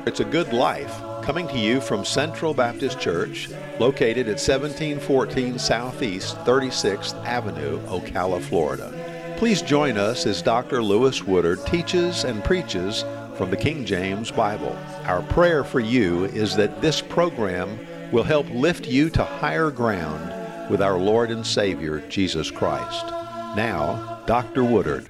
It's a Good Life, coming to you from Central Baptist Church, located at 1714 Southeast 36th Avenue, Ocala, Florida. Please join us as Dr. Lewis Woodard teaches and preaches from the King James Bible. Our prayer for you is that this program will help lift you to higher ground with our Lord and Savior, Jesus Christ. Now, Dr. Woodard.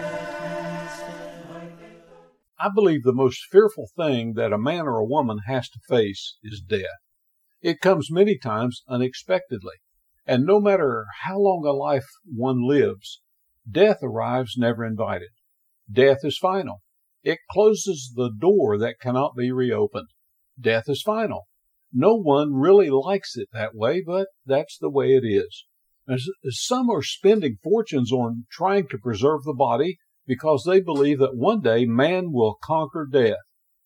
I believe the most fearful thing that a man or a woman has to face is death. It comes many times unexpectedly, and no matter how long a life one lives, death arrives never invited. Death is final. It closes the door that cannot be reopened. Death is final. No one really likes it that way, but that's the way it is. As some are spending fortunes on trying to preserve the body, because they believe that one day man will conquer death.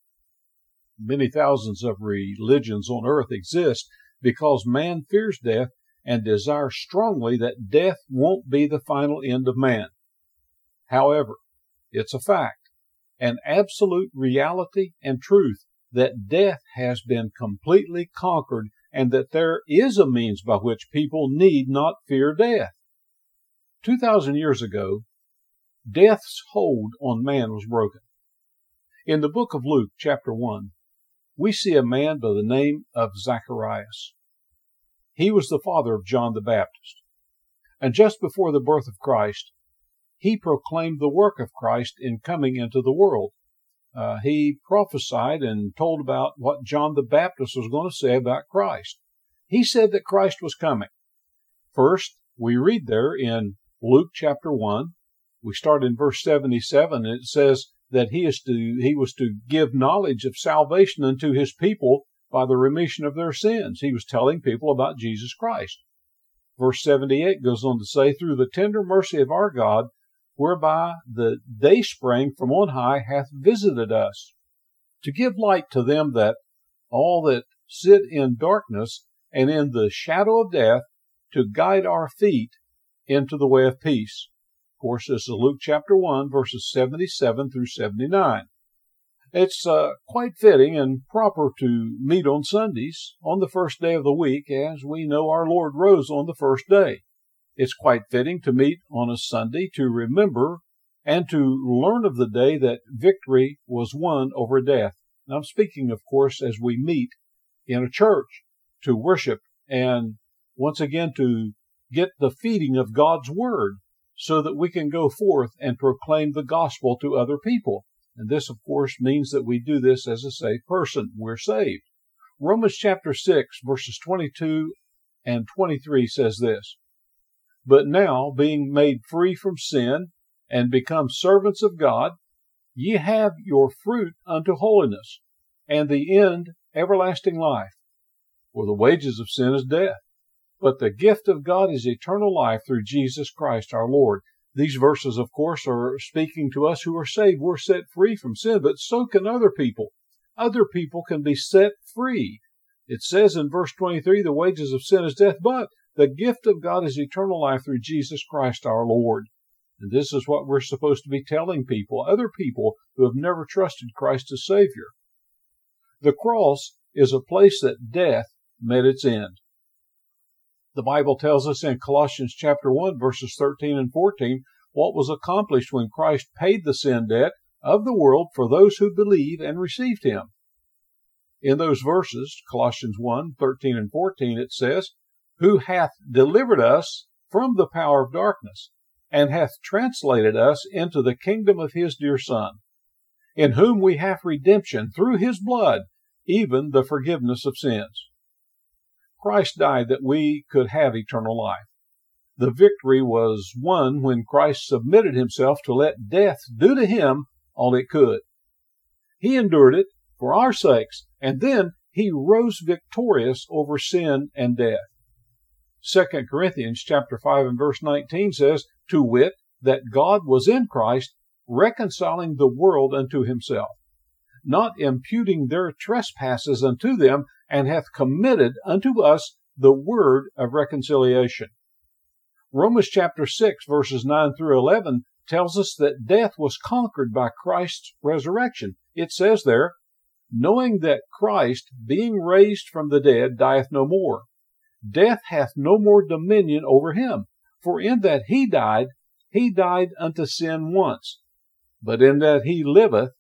Many thousands of religions on earth exist because man fears death and desires strongly that death won't be the final end of man. However, it's a fact, an absolute reality and truth, that death has been completely conquered and that there is a means by which people need not fear death. 2,000 years ago, death's hold on man was broken. In the book of Luke, chapter 1, we see a man by the name of Zacharias. He was the father of John the Baptist. And just before the birth of Christ, he proclaimed the work of Christ in coming into the world. He prophesied and told about what John the Baptist was going to say about Christ. He said that Christ was coming. First, we read there in Luke chapter 1, we start in verse 77, and it says that he was to give knowledge of salvation unto his people by the remission of their sins. He was telling people about Jesus Christ. Verse 78 goes on to say, through the tender mercy of our God, whereby the dayspring from on high hath visited us, to give light to them that all that sit in darkness and in the shadow of death, to guide our feet into the way of peace. Of course, this is Luke chapter 1, verses 77 through 79. It's quite fitting and proper to meet on Sundays on the first day of the week, as we know our Lord rose on the first day. It's quite fitting to meet on a Sunday to remember and to learn of the day that victory was won over death. And I'm speaking, of course, as we meet in a church to worship and once again to get the feeding of God's Word, so that we can go forth and proclaim the gospel to other people. And this, of course, means that we do this as a saved person. We're saved. Romans chapter 6, verses 22 and 23 says this, but now, being made free from sin and become servants of God, ye have your fruit unto holiness, and the end everlasting life. For the wages of sin is death, but the gift of God is eternal life through Jesus Christ our Lord. These verses, of course, are speaking to us who are saved. We're set free from sin, but so can other people. Other people can be set free. It says in verse 23, the wages of sin is death, but the gift of God is eternal life through Jesus Christ our Lord. And this is what we're supposed to be telling people, other people who have never trusted Christ as Savior. The cross is a place that death met its end. The Bible tells us in Colossians chapter 1, verses 13 and 14, what was accomplished when Christ paid the sin debt of the world for those who believe and received Him. In those verses, Colossians 1, 13 and 14, it says, who hath delivered us from the power of darkness, and hath translated us into the kingdom of His dear Son, in whom we have redemption through His blood, even the forgiveness of sins. Christ died that we could have eternal life. The victory was won when Christ submitted Himself to let death do to Him all it could. He endured it for our sakes, and then He rose victorious over sin and death. 2 Corinthians chapter 5 and verse 19 says, to wit, that God was in Christ, reconciling the world unto Himself, not imputing their trespasses unto them, and hath committed unto us the word of reconciliation. Romans chapter 6, verses 9 through 11 tells us that death was conquered by Christ's resurrection. It says there, knowing that Christ, being raised from the dead, dieth no more. Death hath no more dominion over him. For in that he died unto sin once. But in that he liveth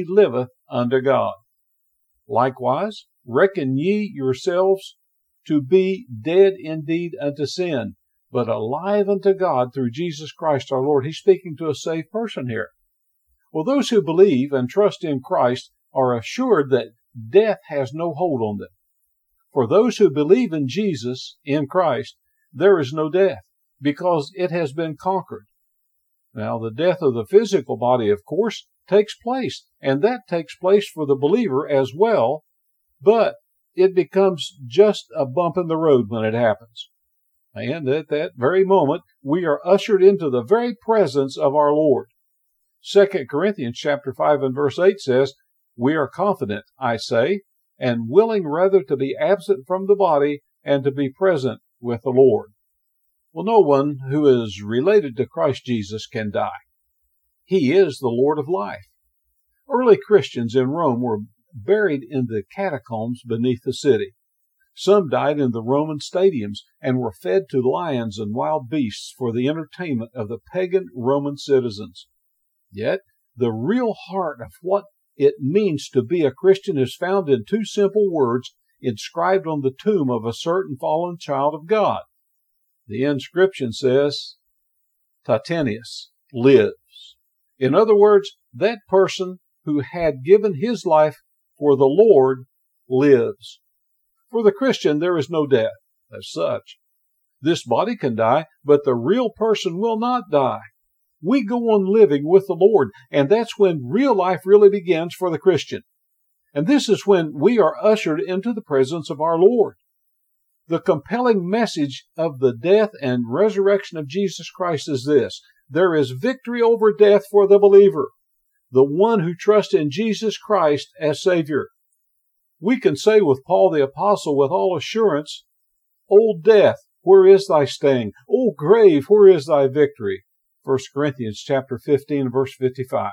unto God. Likewise, reckon ye yourselves to be dead indeed unto sin, but alive unto God through Jesus Christ our Lord. He's speaking to a saved person here. Well, those who believe and trust in Christ are assured that death has no hold on them. For those who believe in Jesus, in Christ, there is no death, because it has been conquered. Now, the death of the physical body, of course, takes place, and that takes place for the believer as well, but it becomes just a bump in the road when it happens. And at that very moment, we are ushered into the very presence of our Lord. 2 Corinthians chapter 5 and verse 8 says, "We are confident, I say, and willing rather to be absent from the body and to be present with the Lord." Well, no one who is related to Christ Jesus can die. He is the Lord of life. Early Christians in Rome were buried in the catacombs beneath the city. Some died in the Roman stadiums and were fed to lions and wild beasts for the entertainment of the pagan Roman citizens. Yet, the real heart of what it means to be a Christian is found in two simple words inscribed on the tomb of a certain fallen child of God. The inscription says, Tatenius lives. In other words, that person who had given his life for the Lord lives. For the Christian, there is no death as such. This body can die, but the real person will not die. We go on living with the Lord, and that's when real life really begins for the Christian. And this is when we are ushered into the presence of our Lord. The compelling message of the death and resurrection of Jesus Christ is this: there is victory over death for the believer, the one who trusts in Jesus Christ as Savior. We can say with Paul the Apostle with all assurance, "O death, where is thy sting? O grave, where is thy victory?" 1 Corinthians chapter 15, verse 55.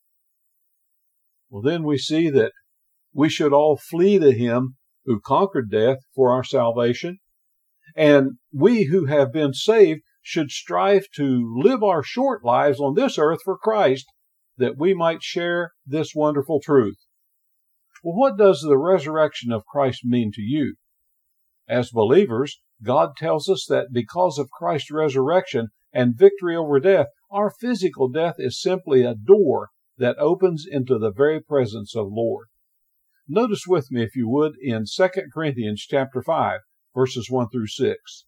Well, then we see that we should all flee to Him who conquered death for our salvation, and we who have been saved should strive to live our short lives on this earth for Christ, that we might share this wonderful truth. Well, what does the resurrection of Christ mean to you? As believers, God tells us that because of Christ's resurrection and victory over death, our physical death is simply a door that opens into the very presence of the Lord. Notice with me, if you would, in 2 Corinthians chapter 5, verses 1 through 6.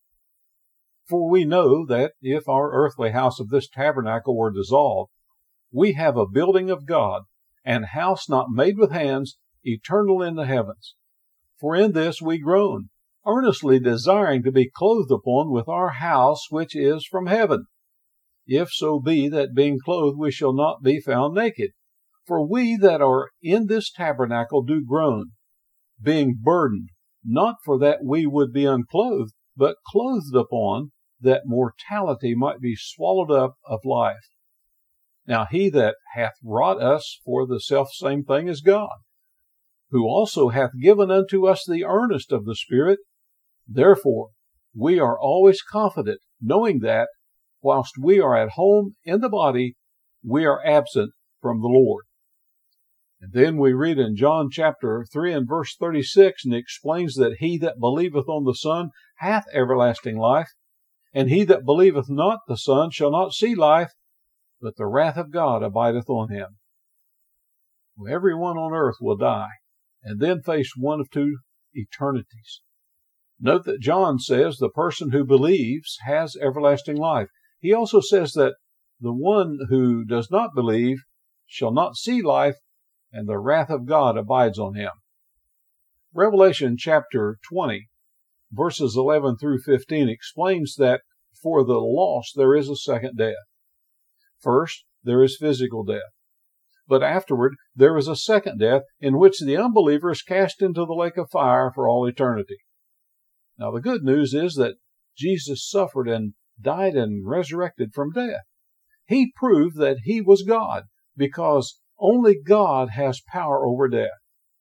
"For we know that if our earthly house of this tabernacle were dissolved, we have a building of God, an house not made with hands, eternal in the heavens. For in this we groan, earnestly desiring to be clothed upon with our house which is from heaven. If so be that being clothed we shall not be found naked. For we that are in this tabernacle do groan, being burdened, not for that we would be unclothed, but clothed upon, that mortality might be swallowed up of life. Now he that hath wrought us for the selfsame thing is God, who also hath given unto us the earnest of the Spirit. Therefore we are always confident, knowing that, whilst we are at home in the body, we are absent from the Lord." And then we read in John chapter 3 and verse 36, and it explains that he that believeth on the Son hath everlasting life, and he that believeth not the Son shall not see life, but the wrath of God abideth on him. Well, everyone on earth will die, and then face one of two eternities. Note that John says the person who believes has everlasting life. He also says that the one who does not believe shall not see life, and the wrath of God abides on him. Revelation chapter 20, verses 11 through 15 explains that for the lost there is a second death. First, there is physical death. But afterward, there is a second death in which the unbeliever is cast into the lake of fire for all eternity. Now, the good news is that Jesus suffered and died and resurrected from death. He proved that He was God, because only God has power over death.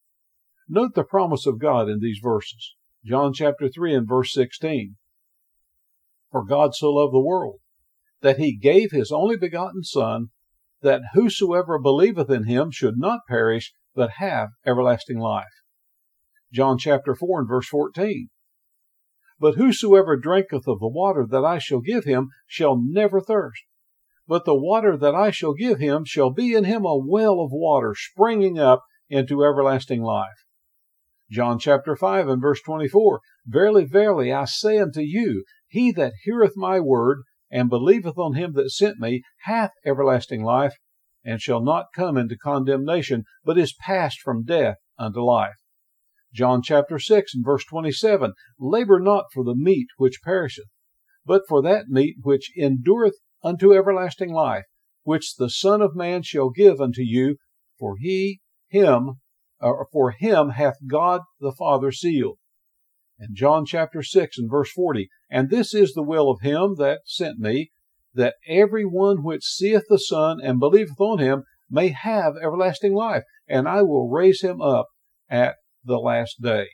Note the promise of God in these verses. John chapter 3 and verse 16. For God so loved the world, that he gave his only begotten Son, that whosoever believeth in him should not perish, but have everlasting life. John chapter 4 and verse 14. But whosoever drinketh of the water that I shall give him shall never thirst. But the water that I shall give him shall be in him a well of water springing up into everlasting life. John chapter 5 and verse 24. Verily, verily, I say unto you, he that heareth my word, and believeth on him that sent me, hath everlasting life, and shall not come into condemnation, but is passed from death unto life. John chapter 6 and verse 27. Labor not for the meat which perisheth, but for that meat which endureth unto everlasting life, which the Son of Man shall give unto you, for him hath God the Father sealed. And John chapter 6 and verse 40. And this is the will of him that sent me, that every one which seeth the Son and believeth on him may have everlasting life, and I will raise him up at the last day.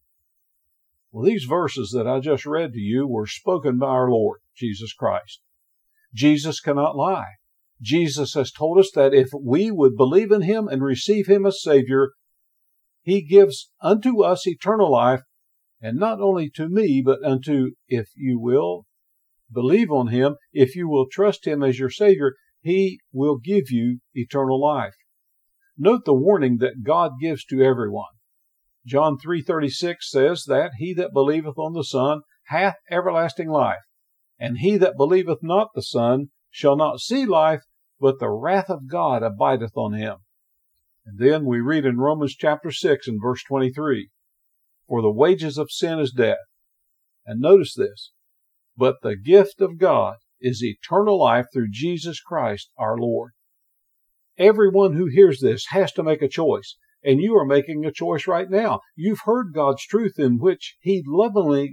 Well, these verses that I just read to you were spoken by our Lord, Jesus Christ. Jesus cannot lie. Jesus has told us that if we would believe in him and receive him as Savior, he gives unto us eternal life, and not only to me, but unto, if you will, believe on him, if you will trust him as your Savior, he will give you eternal life. Note the warning that God gives to everyone. John 3:36 says that he that believeth on the Son hath everlasting life, and he that believeth not the Son shall not see life, but the wrath of God abideth on him. And then we read in Romans chapter 6 and verse 23, for the wages of sin is death. And notice this, but the gift of God is eternal life through Jesus Christ our Lord. Everyone who hears this has to make a choice, and you are making a choice right now. You've heard God's truth in which he loves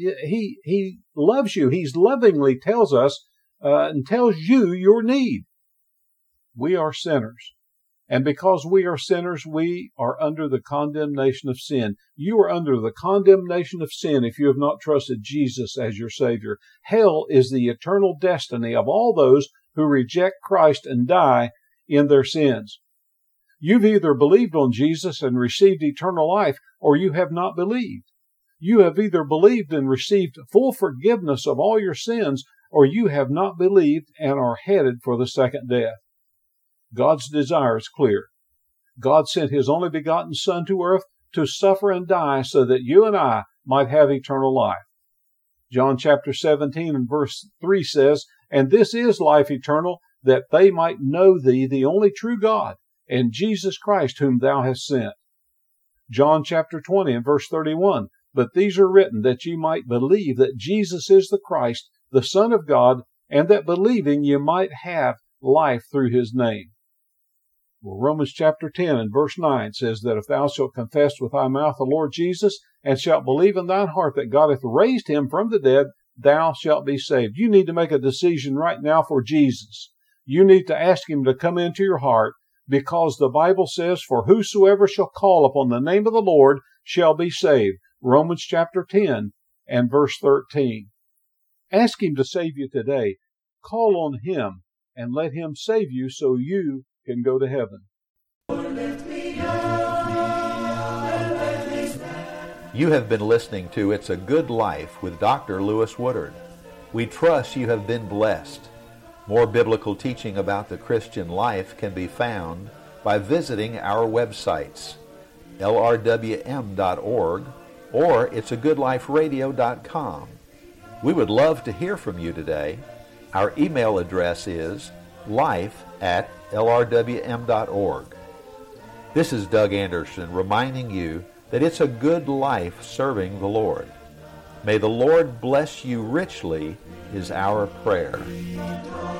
you. He lovingly tells us and tells you your need. We are sinners. And because we are sinners, we are under the condemnation of sin. You are under the condemnation of sin if you have not trusted Jesus as your Savior. Hell is the eternal destiny of all those who reject Christ and die in their sins. You've either believed on Jesus and received eternal life, or you have not believed. You have either believed and received full forgiveness of all your sins, or you have not believed and are headed for the second death. God's desire is clear. God sent his only begotten Son to earth to suffer and die so that you and I might have eternal life. John chapter 17 and verse 3 says, and this is life eternal, that they might know thee, the only true God, and Jesus Christ whom thou hast sent. John chapter 20 and verse 31, but these are written that ye might believe that Jesus is the Christ, the Son of God, and that believing ye might have life through his name. Well, Romans chapter 10 and verse 9 says that if thou shalt confess with thy mouth the Lord Jesus, and shalt believe in thine heart that God hath raised him from the dead, thou shalt be saved. You need to make a decision right now for Jesus. You need to ask him to come into your heart, because the Bible says, for whosoever shall call upon the name of the Lord shall be saved. Romans chapter 10 and verse 13. Ask him to save you today. Call on him and let him save you so you can go to heaven. You have been listening to It's a Good Life with Dr. Lewis Woodard. We trust you have been blessed. More biblical teaching about the Christian life can be found by visiting our websites, lrwm.org or it'sagoodliferadio.com. We would love to hear from you today. Our email address is life@lrwm.org. This is Doug Anderson reminding you that it's a good life serving the Lord. May the Lord bless you richly is our prayer.